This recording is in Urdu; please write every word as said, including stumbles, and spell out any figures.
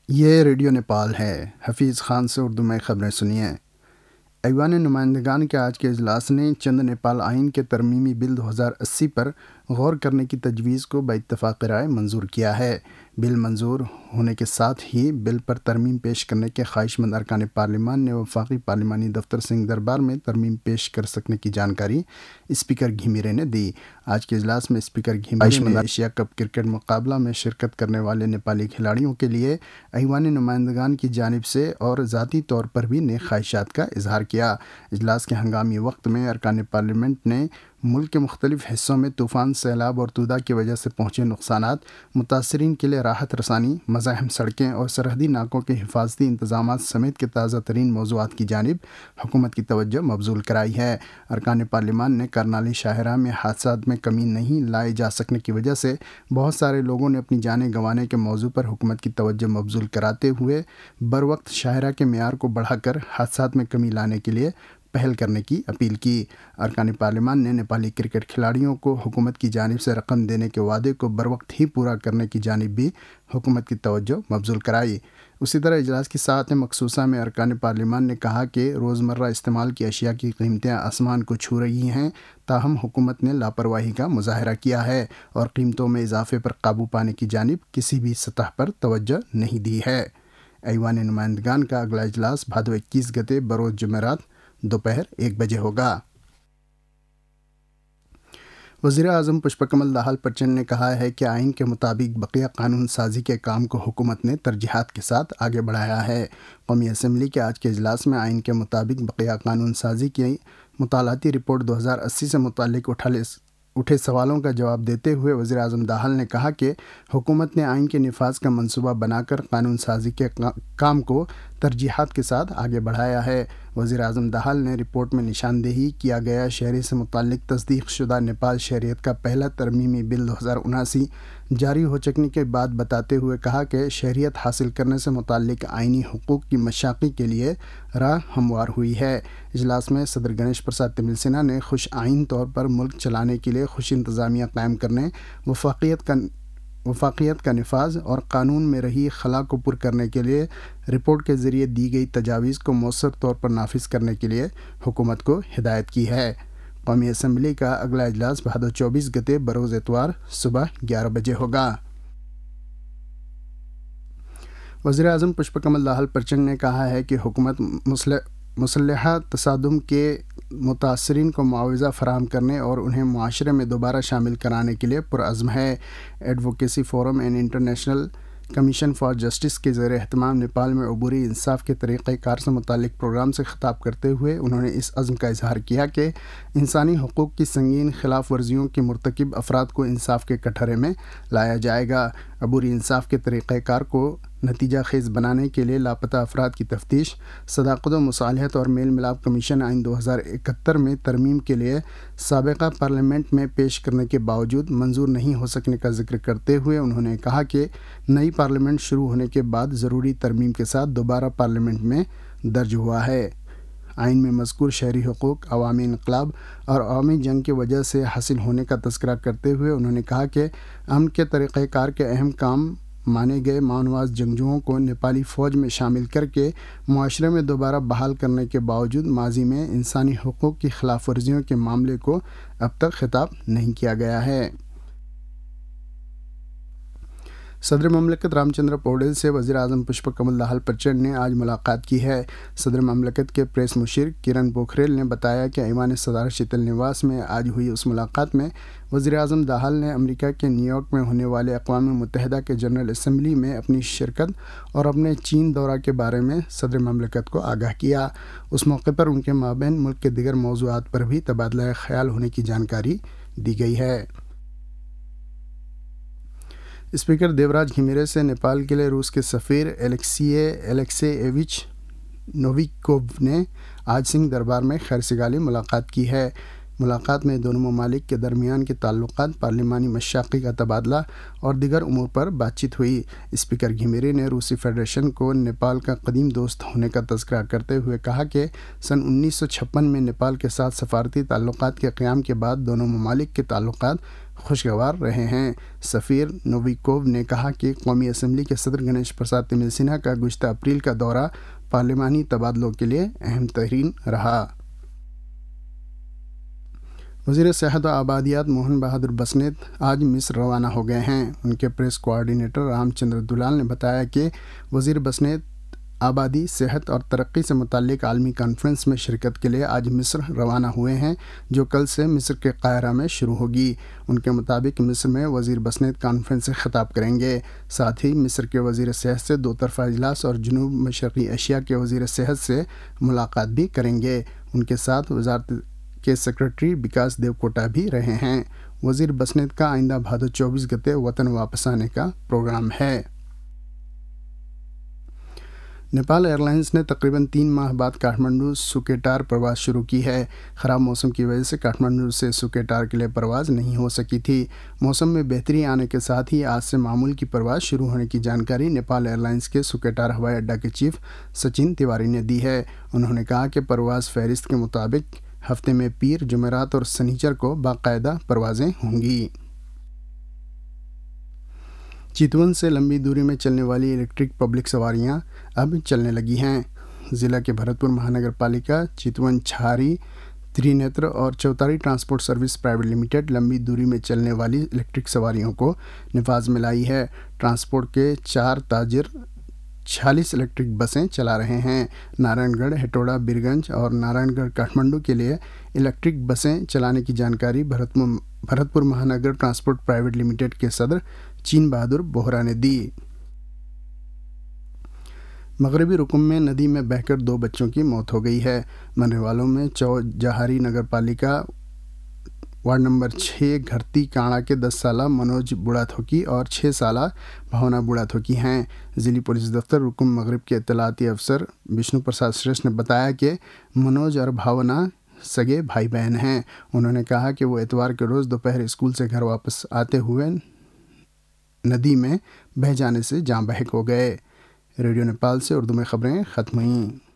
یہ ریڈیو نیپال ہے۔ حفیظ خان سے اردو میں خبریں سنیے۔ ایوان نمائندگان کے آج کے اجلاس نے چند نیپال آئین کے ترمیمی بل دو ہزار اسی پر غور کرنے کی تجویز کو باتفاق رائے منظور کیا ہے۔ بل منظور ہونے کے ساتھ ہی بل پر ترمیم پیش کرنے کے خواہش مند ارکان پارلیمان نے وفاقی پارلیمانی دفتر سنگھ دربار میں ترمیم پیش کر سکنے کی جانکاری اسپیکر گھیمیرے نے دی۔ آج کے اجلاس میں اسپیکر گھیمیرے نے ایشیا کپ کرکٹ مقابلہ میں شرکت کرنے والے نیپالی کھلاڑیوں کے لیے ایوان نمائندگان کی جانب سے اور ذاتی طور پر بھی نیک خواہشات کا اظہار کیا۔ اجلاس کے ہنگامی وقت میں ارکان پارلیمنٹ نے ملک کے مختلف حصوں میں طوفان، سیلاب اور تودا کی وجہ سے پہنچے نقصانات، متاثرین کے لیے راحت رسانی، مزاحم سڑکیں اور سرحدی ناکوں کے حفاظتی انتظامات سمیت کے تازہ ترین موضوعات کی جانب حکومت کی توجہ مبذول کرائی ہے۔ ارکان پارلیمان نے کرنالی شاہراہ میں حادثات میں کمی نہیں لائے جا سکنے کی وجہ سے بہت سارے لوگوں نے اپنی جانیں گنوانے کے موضوع پر حکومت کی توجہ مبذول کراتے ہوئے بروقت شاہراہ کے معیار کو بڑھا کر حادثات میں کمی لانے کے لیے پہل کرنے کی اپیل کی۔ ارکان پارلیمان نے نیپالی کرکٹ کھلاڑیوں کو حکومت کی جانب سے رقم دینے کے وعدے کو بروقت ہی پورا کرنے کی جانب بھی حکومت کی توجہ مبذول کرائی۔ اسی طرح اجلاس کی ساعت مخصوصہ میں ارکان پارلیمان نے کہا کہ روزمرہ استعمال کی اشیاء کی قیمتیں آسمان کو چھو رہی ہیں، تاہم حکومت نے لاپرواہی کا مظاہرہ کیا ہے اور قیمتوں میں اضافے پر قابو پانے کی جانب کسی بھی سطح پر توجہ نہیں دی ہے۔ ایوان نمائندگان کا اگلا اجلاس بھادو اکیس گتے بروز جمعرات دوپہر ایک بجے ہوگا۔ وزیر اعظم پشپ کمل دہال پرچنڈ نے کہا ہے کہ آئین کے مطابق بقیہ قانون سازی کے کام کو حکومت نے ترجیحات کے ساتھ آگے بڑھایا ہے۔ قومی اسمبلی کے آج کے اجلاس میں آئین کے مطابق بقیہ قانون سازی کی مطالعاتی رپورٹ دو ہزار اسی سے متعلق اٹھالے اٹھے سوالوں کا جواب دیتے ہوئے وزیر اعظم دہال نے کہا کہ حکومت نے آئین کے نفاذ کا منصوبہ بنا کر قانون سازی کے کام کو ترجیحات کے ساتھ آگے بڑھایا ہے۔ وزیر اعظم دہال نے رپورٹ میں نشاندہی کیا گیا شہری سے متعلق تصدیق شدہ نیپال شہریت کا پہلا ترمیمی بل دو ہزار اناسی جاری ہو چکنے کے بعد بتاتے ہوئے کہا کہ شہریت حاصل کرنے سے متعلق آئینی حقوق کی مشاقی کے لیے راہ ہموار ہوئی ہے۔ اجلاس میں صدر گنیش پرساد تمل سنہا نے خوش آئین طور پر ملک چلانے کے لیے خوش انتظامیہ قائم کرنے، وفاقیت کا وفاقیت کا نفاذ اور قانون میں رہی خلا کو پر کرنے کے لیے رپورٹ کے ذریعے دی گئی تجاویز کو مؤثر طور پر نافذ کرنے کے لیے حکومت کو ہدایت کی ہے۔ قومی اسمبلی کا اگلا اجلاس بھادو چوبیس گتے بروز اتوار صبح گیارہ بجے ہوگا۔ وزیر اعظم پشپ کمل دہال پرچنڈ نے کہا ہے کہ حکومت مسلحہ تصادم کے متاثرین کو معاوضہ فراہم کرنے اور انہیں معاشرے میں دوبارہ شامل کرانے کے لیے پرعزم ہے۔ Advocacy forum and international commission for justice کے زیر اہتمام نیپال میں عبوری انصاف کے طریقہ کار سے متعلق پروگرام سے خطاب کرتے ہوئے انہوں نے اس عزم کا اظہار کیا کہ انسانی حقوق کی سنگین خلاف ورزیوں کے مرتکب افراد کو انصاف کے کٹہرے میں لایا جائے گا۔ عبوری انصاف کے طریقہ کار کو نتیجہ خیز بنانے کے لیے لاپتہ افراد کی تفتیش، صداقت و مصالحت اور میل ملاپ کمیشن آئین دو ہزار اکہتر میں ترمیم کے لیے سابقہ پارلیمنٹ میں پیش کرنے کے باوجود منظور نہیں ہو سکنے کا ذکر کرتے ہوئے انہوں نے کہا کہ نئی پارلیمنٹ شروع ہونے کے بعد ضروری ترمیم کے ساتھ دوبارہ پارلیمنٹ میں درج ہوا ہے۔ آئین میں مذکور شہری حقوق عوامی انقلاب اور عوامی جنگ کی وجہ سے حاصل ہونے کا تذکرہ کرتے ہوئے انہوں نے کہا کہ امن کے طریقہ کار کے اہم کام مانے گئے ماونواز جنگجوؤں کو نیپالی فوج میں شامل کر کے معاشرے میں دوبارہ بحال کرنے کے باوجود ماضی میں انسانی حقوق کی خلاف ورزیوں کے معاملے کو اب تک خطاب نہیں کیا گیا ہے۔ صدر مملکت رام چندر پوڈل سے وزیر اعظم پشپ کمل دہال پرچنڈ نے آج ملاقات کی ہے۔ صدر مملکت کے پریس مشیر کرن پوکھریل نے بتایا کہ ایوان صدر شیتل نواس میں آج ہوئی اس ملاقات میں وزیر اعظم دہال نے امریکہ کے نیو یارک میں ہونے والے اقوام متحدہ کے جنرل اسمبلی میں اپنی شرکت اور اپنے چین دورہ کے بارے میں صدر مملکت کو آگاہ کیا۔ اس موقع پر ان کے مابین ملک کے دیگر موضوعات پر بھی تبادلہ خیال ہونے کی جانکاری دی گئی ہے۔ اسپیکر دیوراج گھیمیرے سے نیپال کے لیے روس کے سفیر الیکسی الیکسی ایوچ نوویکوو نے آج سنگھ دربار میں خیر سگالی ملاقات کی ہے۔ ملاقات میں دونوں ممالک کے درمیان کے تعلقات، پارلیمانی مشاقی کا تبادلہ اور دیگر امور پر بات چیت ہوئی۔ اسپیکر گھیمیرے نے روسی فیڈریشن کو نیپال کا قدیم دوست ہونے کا تذکرہ کرتے ہوئے کہا کہ سن انیس سو چھپن میں نیپال کے ساتھ سفارتی تعلقات کے قیام کے بعد دونوں ممالک کے تعلقات خوشگوار رہے ہیں۔ سفیر نوویکوو نے کہا کہ قومی اسمبلی کے صدر گنیش پرساد تمل سنہا کا گزشتہ اپریل کا دورہ پارلیمانی تبادلوں کے لیے اہم ترین رہا۔ وزیر صحت و آبادیات موہن بہادر بسنیت آج مصر روانہ ہو گئے ہیں۔ ان کے پریس کوآرڈینیٹر رام چندر دلال نے بتایا کہ وزیر بسنیت آبادی، صحت اور ترقی سے متعلق عالمی کانفرنس میں شرکت کے لیے آج مصر روانہ ہوئے ہیں، جو کل سے مصر کے قاہرہ میں شروع ہوگی۔ ان کے مطابق مصر میں وزیر بسنیت کانفرنس سے خطاب کریں گے، ساتھ ہی مصر کے وزیر صحت سے دو طرفہ اجلاس اور جنوب مشرقی ایشیا کے وزیر صحت سے ملاقات بھی کریں گے۔ ان کے ساتھ وزارت کے سیکرٹری وکاس دیو کوٹا بھی رہے ہیں۔ وزیر بسنیت کا آئندہ بھادو چوبیس گتے وطن واپس آنے کا پروگرام ہے۔ نیپال ایئر لائنز نے تقریباً تین ماہ بعد کاٹھمنڈو سوکیٹار پرواز شروع کی ہے۔ خراب موسم کی وجہ سے کاٹھمنڈو سے سوکیٹار کے لیے پرواز نہیں ہو سکی تھی۔ موسم میں بہتری آنے کے ساتھ ہی آج سے معمول کی پرواز شروع ہونے کی جانکاری نیپال ایئر لائنز کے سوکیٹار ہوائی اڈہ کے چیف سچن تیواری نے دی ہے۔ انہوں نے کہا کہ پرواز فہرست کے مطابق ہفتے میں پیر، جمعرات اور سنیچر کو باقاعدہ پروازیں ہوں گی۔ چتون سے لمبی دوری میں چلنے والی الیکٹرک پبلک سواریاں اب چلنے لگی ہیں۔ ضلع کے بھرت پور مہانگر پالیکا، چتون چھاری، ترینیتر اور چوتاری ٹرانسپورٹ سروس پرائیویٹ لمیٹڈ لمبی دوری میں چلنے والی الیکٹرک سواریوں کو نفاذ میں لائی ہے۔ ٹرانسپورٹ کے چار تاجر چھیالیس الیکٹرک بسیں چلا رہے ہیں۔ نارائن گڑھ، ہٹوڑا، بیرگنج اور نارائن گڑھ کاٹھمنڈو کے لیے الیکٹرک بسیں چلانے کی جانکاری بھرت پور مہانگر ٹرانسپورٹ پرائیویٹ لمیٹڈ کے صدر چین بہادر بوہرا نے دی۔ مغربی رکن میں ندی میں بہہ کر دو بچوں کی موت ہو گئی ہے۔ مرنے والوں میں چوجہاری نگر پالیکا وارڈ نمبر چھ گھرتی کاڑا کے دس سالہ منوج بوڑا تھوکی اور چھ سالہ بھاونا بوڑا تھوکی ہیں۔ ضلعی پولیس دفتر رکن مغرب کے اطلاعاتی افسر وشنو پرساد شریشٹھ نے بتایا کہ منوج اور بھاونا سگے بھائی بہن ہیں۔ انہوں نے کہا کہ وہ اتوار کے روز دوپہر اسکول سے گھر واپس آتے ہوئے ندی میں بہہ جانے سے جاں بحق ہو گئے۔ ریڈیو نیپال سے اردو میں خبریں ختم ہوئیں۔